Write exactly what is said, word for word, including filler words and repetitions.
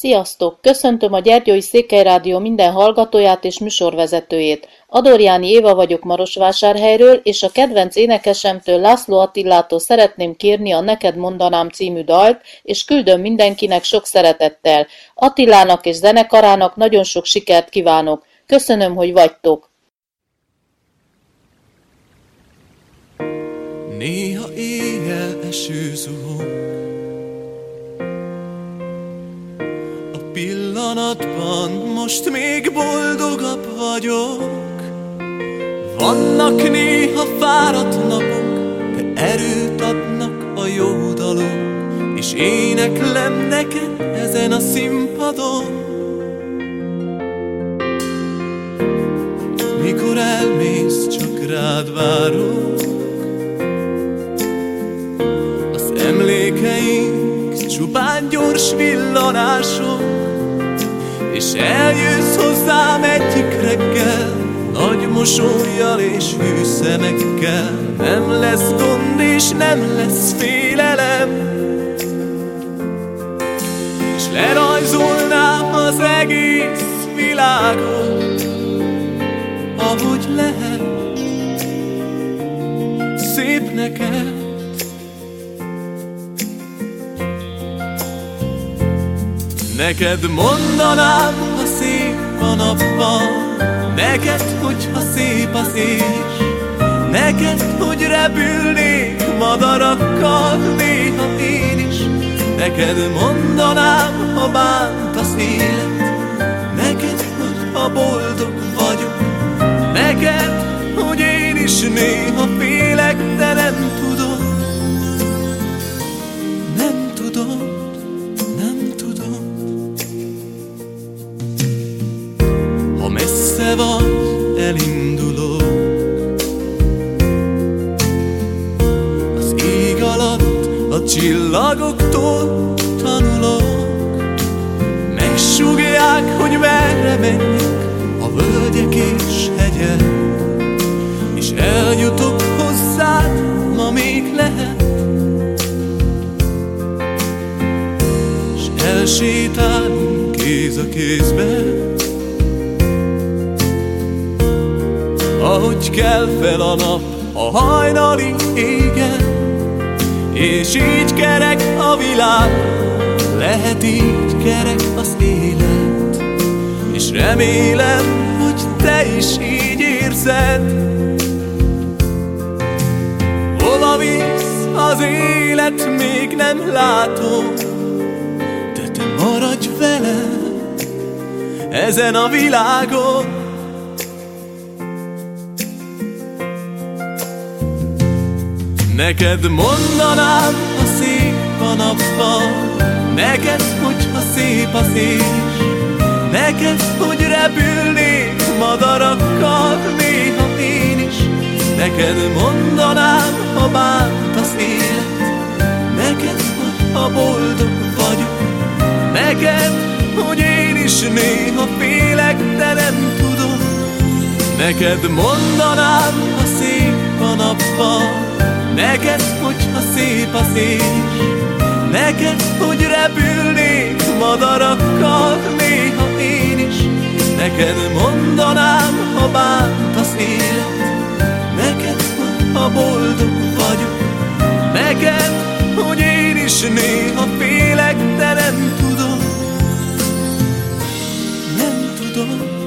Sziasztok! Köszöntöm a Gyergyói Székely Rádió minden hallgatóját és műsorvezetőjét. Adorjáni Éva vagyok Marosvásárhelyről, és a kedvenc énekesemtől, László Attilától szeretném kérni a Neked mondanám című dalt, és küldöm mindenkinek sok szeretettel. Attilának és zenekarának nagyon sok sikert kívánok. Köszönöm, hogy vagytok! Néha éjjel eső zuhog, a pillanatban most még boldogabb vagyok. Vannak néha fáradt napok, de erőt adnak a jó dalok, és éneklem neked ezen a színpadon. Mikor elmész, csak rád várok, emlékeink csupán gyors villanások, és eljössz hozzám egyik reggel, nagy mosollyal és hű szemekkel. Nem lesz gond és nem lesz félelem, és lerajzolnám az egész világot, ahogy lehet, szép neked. Neked mondanám, ha szép a napban, neked, hogyha szép az éj, neked, hogy repülnék madarakkal néha én is. Neked mondanám, ha bánt az élet, neked, hogy ha boldog vagyok, neked, hogy én is néha félek, de nem tudom, nem tudom. Messze vagy, elindulok, az ég alatt a csillagoktól tanulok. Megsúgják, hogy merre menjek, a völgyek és hegyek, és eljutok hozzád, ma még lehet, és elsétálunk kéz a kézbe, ahogy kell fel a nap a hajnali égen, és így kerek a világ, lehet így kerek az élet, és remélem, hogy te is így érzed. Hova visz az élet, még nem látom, de te maradj velem ezen a világon. Neked mondanám, ha szép a napban, neked, hogyha szép az éj, neked, hogy repülnék madarakkal néha én is. Neked mondanám, ha bánt az élet, neked, hogy ha boldog vagyok, neked, hogy én is néha félek, de nem tudom. Neked mondanám, ha szép a napban, neked, hogyha szép az éj, neked, hogy repülnék madarakkal néha én is. Neked mondanám, ha bánt az élet, neked, ha boldog vagyok, neked, hogy én is néha félek, de nem tudom, nem tudom.